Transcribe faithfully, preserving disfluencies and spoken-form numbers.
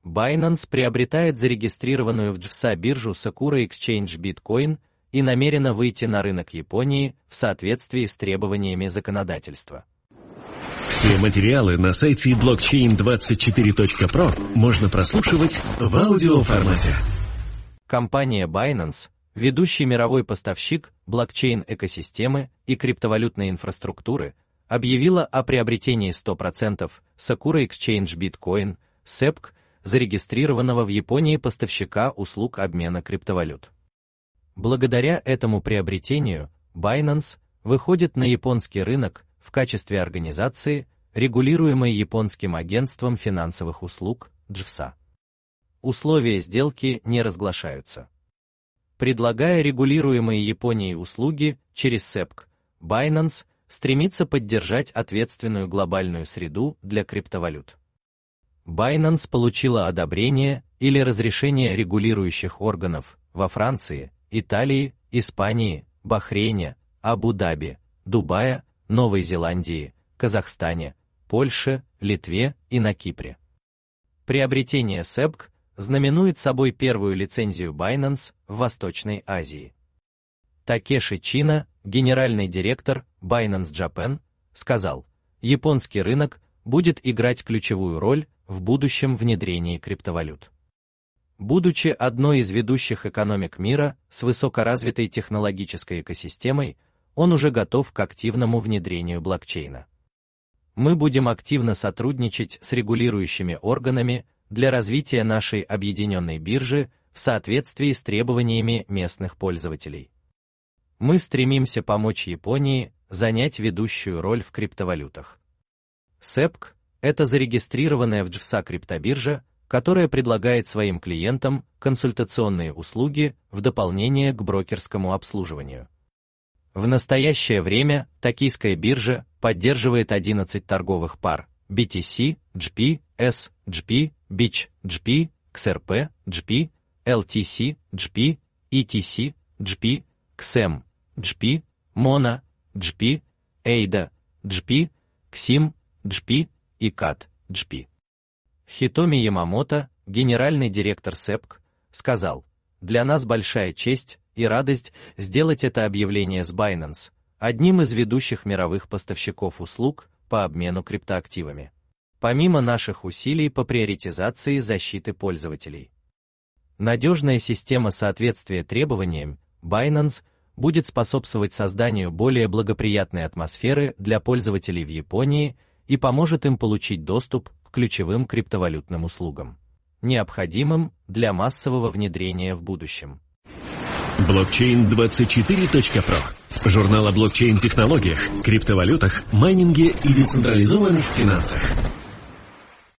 Binance приобретает зарегистрированную в джефса биржу Sakura Exchange Bitcoin и намерена выйти на рынок Японии в соответствии с требованиями законодательства. Все материалы на сайте блокчейн двадцать четыре точка про можно прослушивать в аудиоформате. Компания Binance, ведущий мировой поставщик блокчейн-экосистемы и криптовалютной инфраструктуры, объявила о приобретении сто процентов Sakura Exchange Bitcoin, сэпк, зарегистрированного в Японии поставщика услуг обмена криптовалют. Благодаря этому приобретению Binance выходит на японский рынок в качестве организации, регулируемой японским агентством финансовых услуг джефса. Условия сделки не разглашаются. Предлагая регулируемые Японией услуги через сэпк, Binance стремится поддержать ответственную глобальную среду для криптовалют. Binance получила одобрение или разрешение регулирующих органов во Франции, Италии, Испании, Бахрейне, Абу-Даби, Дубае, Новой Зеландии, Казахстане, Польше, Литве и на Кипре. Приобретение сэпк знаменует собой первую лицензию Binance в Восточной Азии. Такеши Чина, генеральный директор Binance Japan, сказал: японский рынок будет играть ключевую роль в будущем внедрении криптовалют. Будучи одной из ведущих экономик мира с высокоразвитой технологической экосистемой, он уже готов к активному внедрению блокчейна. Мы будем активно сотрудничать с регулирующими органами для развития нашей объединенной биржи в соответствии с требованиями местных пользователей. Мы стремимся помочь Японии занять ведущую роль в криптовалютах. сэпк – это зарегистрированная в джефса криптобиржа, которая предлагает своим клиентам консультационные услуги в дополнение к брокерскому обслуживанию. В настоящее время токийская биржа поддерживает одиннадцать торговых пар би ти си, джи пи, эс, джи пи, би эйч, джи пи, икс эр пи, джи пи, эл ти си, джи пи, и ти си, джи пи, икс эм, джи пи, Мона, джи пи, Эйда, джи пи, Ксим, джи пи и кат, джи пи. Хитоми Ямамото, генеральный директор сэпк, сказал: «Для нас большая честь и радость сделать это объявление с Binance, одним из ведущих мировых поставщиков услуг по обмену криптоактивами. Помимо наших усилий по приоритизации защиты пользователей. Надежная система соответствия требованиям Binance будет способствовать созданию более благоприятной атмосферы для пользователей в Японии и поможет им получить доступ к ключевым криптовалютным услугам, необходимым для массового внедрения в будущем». блокчейн двадцать четыре точка про. Журнал о блокчейн-технологиях, криптовалютах, майнинге и децентрализованных финансах.